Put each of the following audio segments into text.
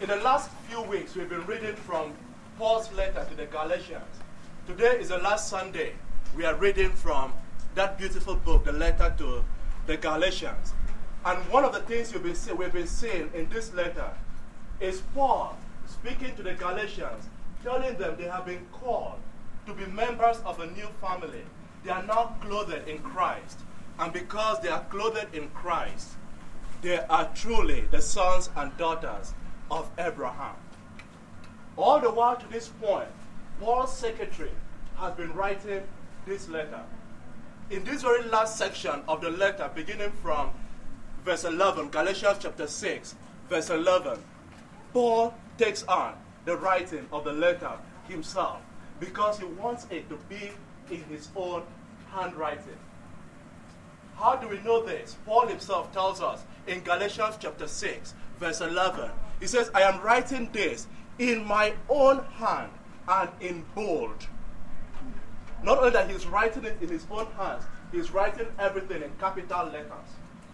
In the last few weeks, we've been reading from Paul's letter to the Galatians. Today is the last Sunday. We are reading from that beautiful book, the letter to the Galatians. And one of the things we've been seeing in this letter is Paul speaking to the Galatians, telling them they have been called to be members of a new family. They are now clothed in Christ. And because they are clothed in Christ, they are truly the sons and daughters of Abraham. All the while to this point, Paul's secretary has been writing this letter. In this very last section of the letter, beginning from verse 11, Galatians chapter 6, verse 11, Paul takes on the writing of the letter himself because he wants it to be in his own handwriting. How do we know this? Paul himself tells us in Galatians chapter 6, verse 11, he says, I am writing this in my own hand and in bold. Not only that he's writing it in his own hands, he's writing everything in capital letters.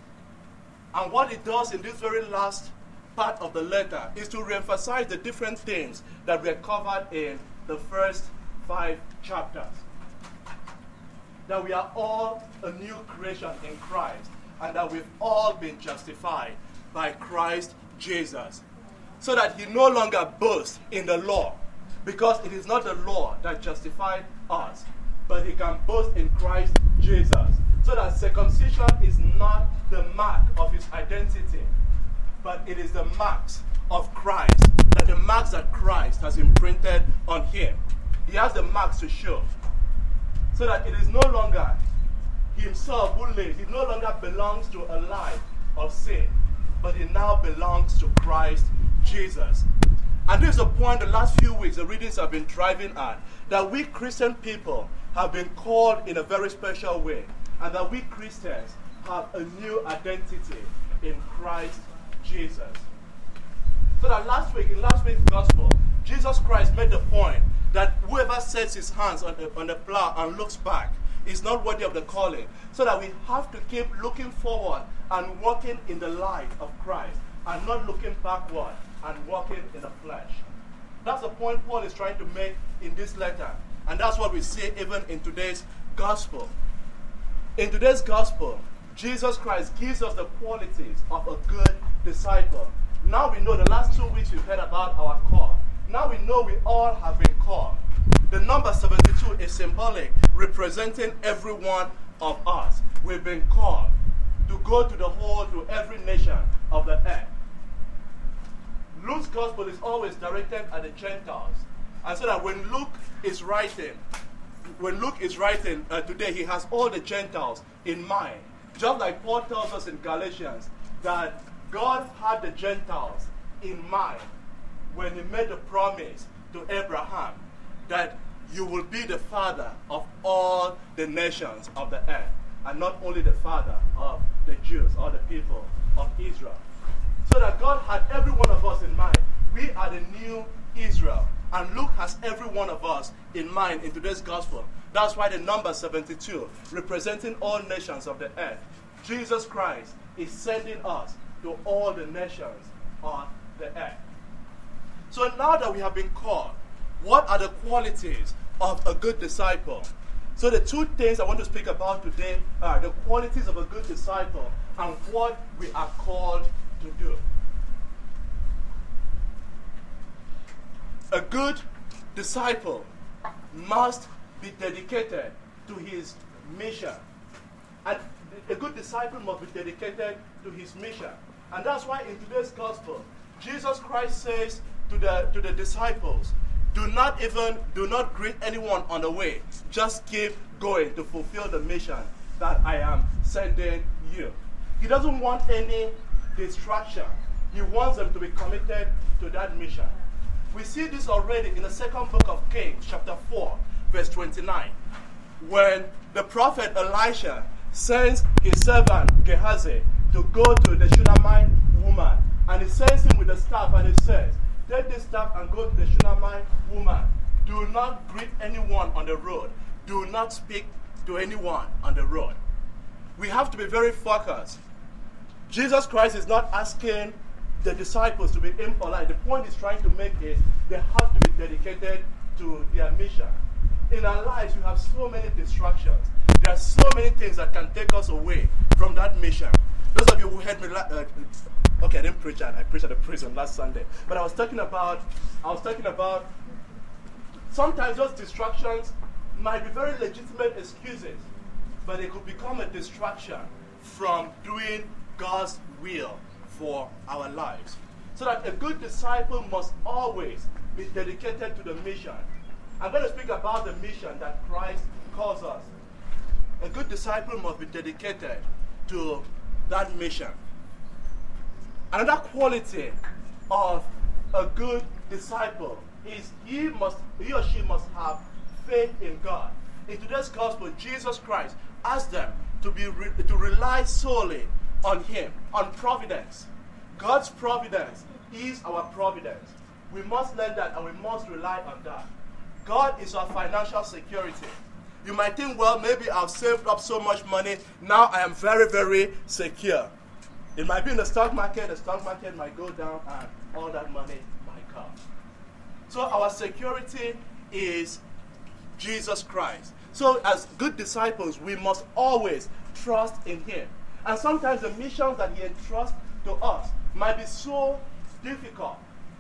And what he does in this very last part of the letter is to reemphasize the different things that were covered in the first 5 chapters. That we are all a new creation in Christ, and that we've all been justified by Christ Jesus. So that he no longer boasts in the law, because it is not the law that justified us, but he can boast in Christ Jesus. So that circumcision is not the mark of his identity, but it is the marks of Christ, that the marks that Christ has imprinted on him. He has the marks to show. So that it is no longer himself who lives. He no longer belongs to a life of sin, but he now belongs to Christ Jesus. And this is the point the last few weeks the readings have been driving at, that we Christian people have been called in a very special way, and that we Christians have a new identity in Christ Jesus. So that in last week's gospel, Jesus Christ made the point that whoever sets his hands on the plow and looks back is not worthy of the calling. So that we have to keep looking forward and walking in the light of Christ, and not looking backward and walking in the flesh. That's the point Paul is trying to make in this letter. And that's what we see even in today's gospel. In today's gospel, Jesus Christ gives us the qualities of a good disciple. Now we know, the last 2 weeks we've heard about our call. Now we know we all have been called. The number 72 is symbolic, representing every one of us. We've been called to go to every nation of the earth. Luke's gospel is always directed at the Gentiles. And so that when Luke is writing today, he has all the Gentiles in mind. Just like Paul tells us in Galatians that God had the Gentiles in mind when he made the promise to Abraham that you will be the father of all the nations of the earth, and not only the father of the Jews or the people of Israel. So that God had every one of us in mind. We are the new Israel. And Luke has every one of us in mind in today's gospel. That's why the number 72, representing all nations of the earth. Jesus Christ is sending us to all the nations on the earth. So now that we have been called, what are the qualities of a good disciple? So the 2 things I want to speak about today are the qualities of a good disciple and what we are called to do. A good disciple must be dedicated to his mission. And a good disciple must be dedicated to his mission. And that's why in today's gospel, Jesus Christ says to the disciples, do not greet anyone on the way. Just keep going to fulfill the mission that I am sending you. He doesn't want any distraction. He wants them to be committed to that mission. We see this already in the 2nd book of Kings, chapter 4, verse 29, when the prophet Elisha sends his servant Gehazi to go to the Shunammite woman. And he sends him with the staff and he says, take this staff and go to the Shunammite woman. Do not greet anyone on the road. Do not speak to anyone on the road. We have to be very focused. Jesus Christ is not asking the disciples to be impolite. The point he's trying to make is they have to be dedicated to their mission. In our lives, we have so many distractions. There are so many things that can take us away from that mission. Those of you who heard me, okay, I didn't preach that. I preached at the prison last Sunday. But I was talking about sometimes those distractions might be very legitimate excuses, but they could become a distraction from doing God's will for our lives. So that a good disciple must always be dedicated to the mission. I'm going to speak about the mission that Christ calls us. A good disciple must be dedicated to that mission. Another quality of a good disciple is he or she must have faith in God. In today's gospel, Jesus Christ asked them to rely solely on Him, on providence. God's providence is our providence. We must learn that and we must rely on that. God is our financial security. You might think, well, maybe I've saved up so much money, now I am very, very secure. It might be in the stock market might go down and all that money might come. So our security is Jesus Christ. So as good disciples, we must always trust in Him. And sometimes the missions that He entrusts to us might be so difficult.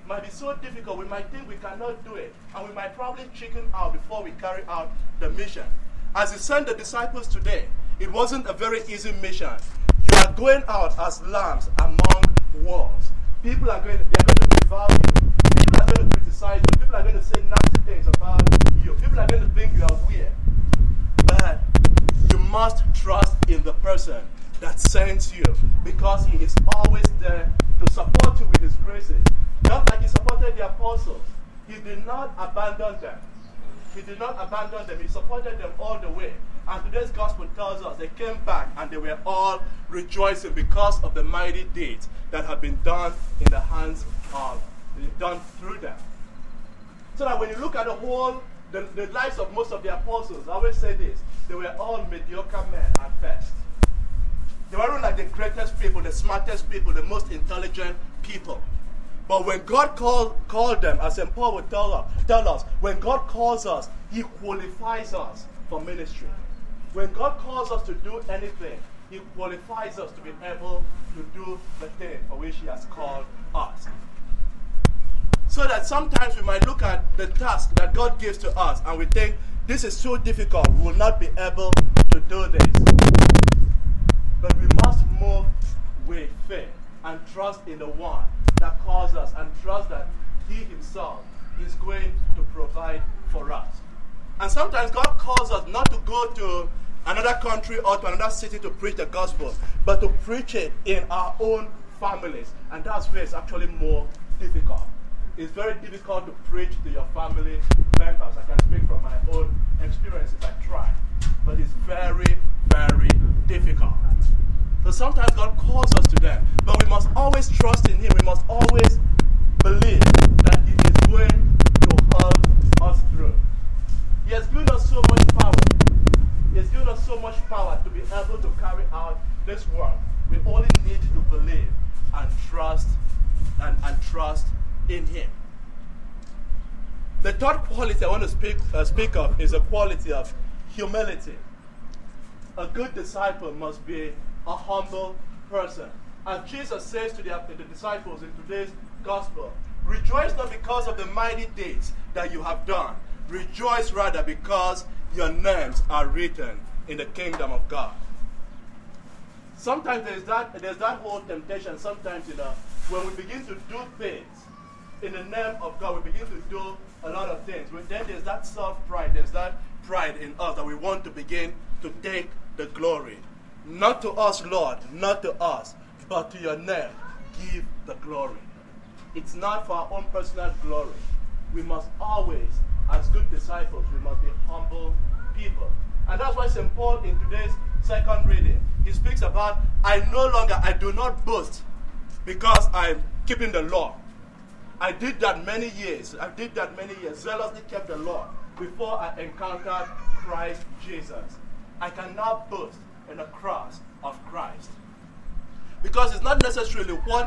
We might think we cannot do it. And we might probably chicken out before we carry out the mission. As He sent the disciples today, it wasn't a very easy mission. You are going out as lambs among wolves. People are going to devour you. People are going to criticize you. People are going to say nasty things about you. People are going to think you are weird. But you must trust in the person that sends you, because He is always there to support you with His graces. Just like He supported the apostles, He did not abandon them. He supported them all the way. And today's gospel tells us they came back and they were all rejoicing because of the mighty deeds that have been done in the hands of, done through them. So that when you look at the lives of most of the apostles, I always say this, they were all mediocre men at best. They weren't like the greatest people, the smartest people, the most intelligent people. But when God called them, as St. Paul would tell us, when God calls us, He qualifies us for ministry. When God calls us to do anything, He qualifies us to be able to do the thing for which He has called us. So that sometimes we might look at the task that God gives to us and we think, this is so difficult, we will not be able to do this. But we must move with faith and trust in the one that calls us, and trust that He Himself is going to provide for us. And sometimes God calls us not to go to another country or to another city to preach the gospel, but to preach it in our own families. And that's where it's actually more difficult. It's very difficult to preach to your family members. I can speak from my own experiences. I try. But it's very, very difficult. So sometimes God calls us to them, but we must always trust in Him. We must always believe that He is going to help us through. He has given us so much power. He has given us so much power to be able to carry out this work. We only need to believe and trust and trust in Him. The third quality I want to speak of is a quality of humility. A good disciple must be a humble person. As Jesus says to the disciples in today's gospel, rejoice not because of the mighty deeds that you have done. Rejoice rather because your names are written in the kingdom of God. Sometimes there's that whole temptation. Sometimes, when we begin to do things in the name of God, we begin to do a lot of things. But then there's that self-pride. There's that pride in us that we want to begin to take the glory. Not to us, Lord, not to us, but to your name, give the glory. It's not for our own personal glory. We must always, as good disciples, we must be humble people. And that's why St. Paul in today's second reading, he speaks about, I do not boast because I'm keeping the law. I did that many years. Zealously kept the law before I encountered Christ Jesus. I cannot boast in the cross of Christ. Because it's not necessarily what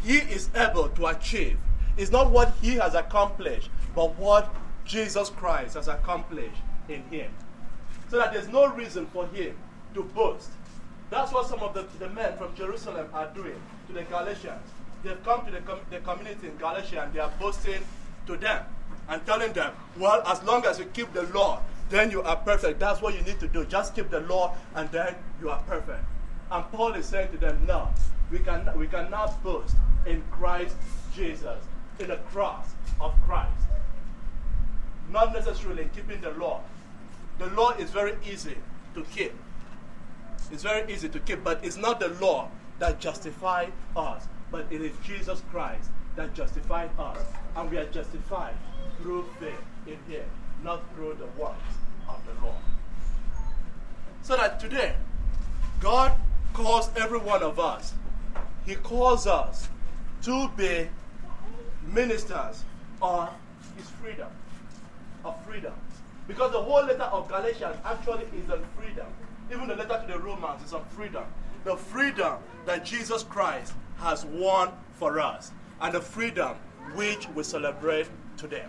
he is able to achieve is not what he has accomplished, but what Jesus Christ has accomplished in him. So that there's no reason for him to boast. That's what some of the men from Jerusalem are doing to the Galatians. They've come to the community in Galatia and they are boasting to them and telling them, well, as long as you keep the law, then you are perfect. That's what you need to do. Just keep the law and then you are perfect. And Paul is saying to them, no, we cannot boast in Christ Jesus, in the cross of Christ. Not necessarily in keeping the law. The law is very easy to keep. It's very easy to keep, but it's not the law that justifies us, but it is Jesus Christ that justifies us. And we are justified through faith in him, not through the works of the law. So that today, God calls every one of us, he calls us to be ministers of his freedom, of freedom. Because the whole letter of Galatians actually is on freedom. Even the letter to the Romans is on freedom. The freedom that Jesus Christ has won for us, and the freedom which we celebrate today.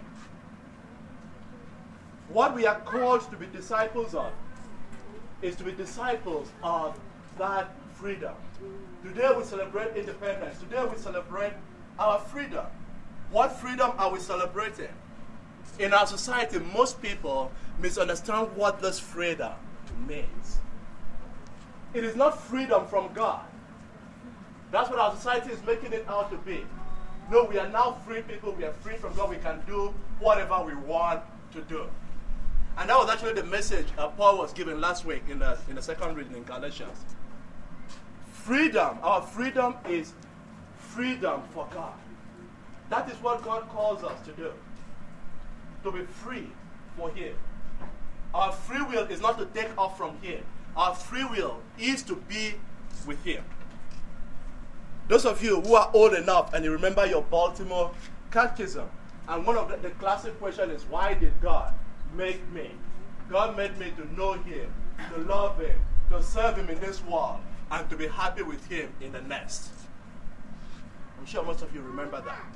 What we are called to be disciples of is to be disciples of that freedom. Today we celebrate independence. Today we celebrate our freedom. What freedom are we celebrating? In our society, most people misunderstand what this freedom means. It is not freedom from God. That's what our society is making it out to be. No, we are now free people. We are free from God. We can do whatever we want to do. And that was actually the message Paul was giving last week in the second reading in Galatians. Freedom, our freedom is freedom for God. That is what God calls us to do. To be free for him. Our free will is not to take off from him. Our free will is to be with him. Those of you who are old enough and you remember your Baltimore catechism, and one of the classic question is, why did God make me? God made me to know him, to love him, to serve him in this world, and to be happy with him in the next. I'm sure most of you remember that.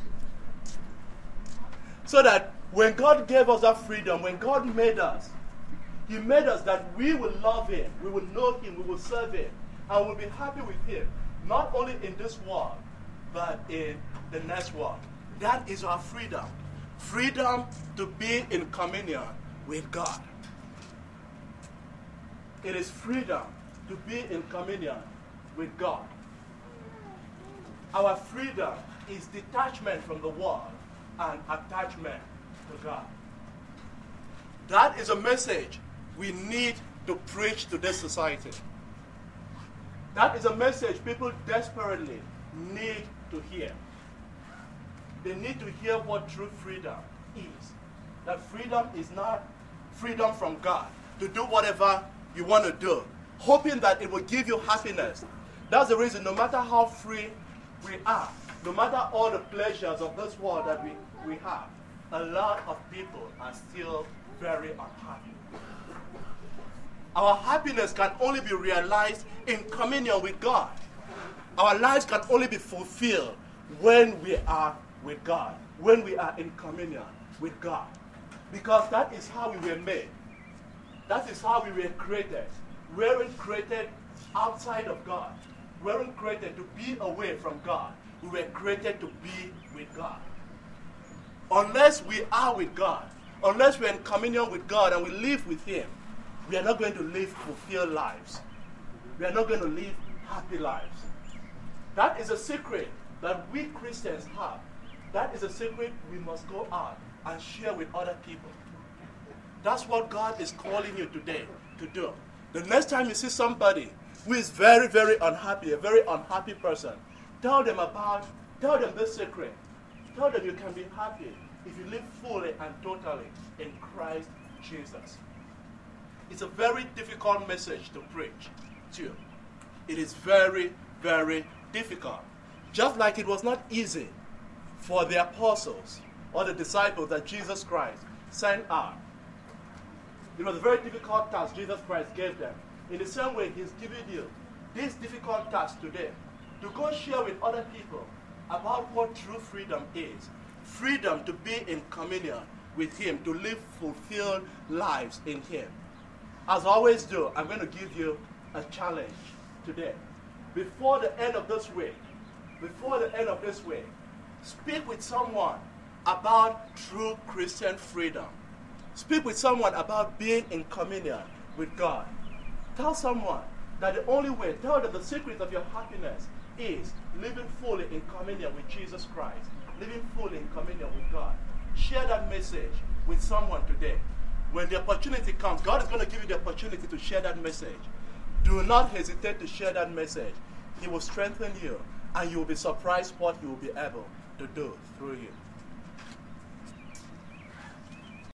So that when God gave us that freedom, when God made us, he made us that we will love him, we will know him, we will serve him, and we'll be happy with him, not only in this world, but in the next world. That is our freedom. Freedom to be in communion with God. It is freedom to be in communion with God. Our freedom is detachment from the world and attachment to God. That is a message we need to preach to this society. That is a message people desperately need to hear. They need to hear what true freedom is. That freedom is not freedom from God to do whatever you want to do, hoping that it will give you happiness. That's the reason, no matter how free we are, no matter all the pleasures of this world that we have, a lot of people are still very unhappy. Our happiness can only be realized in communion with God. Our lives can only be fulfilled when we are with God, when we are in communion with God. Because that is how we were made. That is how we were created. We weren't created outside of God. We weren't created to be away from God. We were created to be with God. Unless we are with God, unless we're in communion with God and we live with him, we are not going to live fulfilled lives. We are not going to live happy lives. That is a secret that we Christians have. That is a secret we must go out and share with other people. That's what God is calling you today to do. The next time you see somebody who is very, very unhappy, a very unhappy person, tell them this secret. Tell them you can be happy if you live fully and totally in Christ Jesus. It's a very difficult message to preach to you. It is very, very difficult. Just like it was not easy for the apostles or the disciples that Jesus Christ sent out. It was a very difficult task Jesus Christ gave them. In the same way, he's giving you this difficult task today to go share with other people about what true freedom is. Freedom to be in communion with Him, to live fulfilled lives in Him. As I always do, I'm going to give you a challenge today. Before the end of this week, speak with someone about true Christian freedom. Speak with someone about being in communion with God. Tell someone that the only way, tell them the secret of your happiness is living fully in communion with Jesus Christ, living fully in communion with God. Share that message with someone today. When the opportunity comes, God is going to give you the opportunity to share that message. Do not hesitate to share that message. He will strengthen you, and you will be surprised what He will be able to do through you.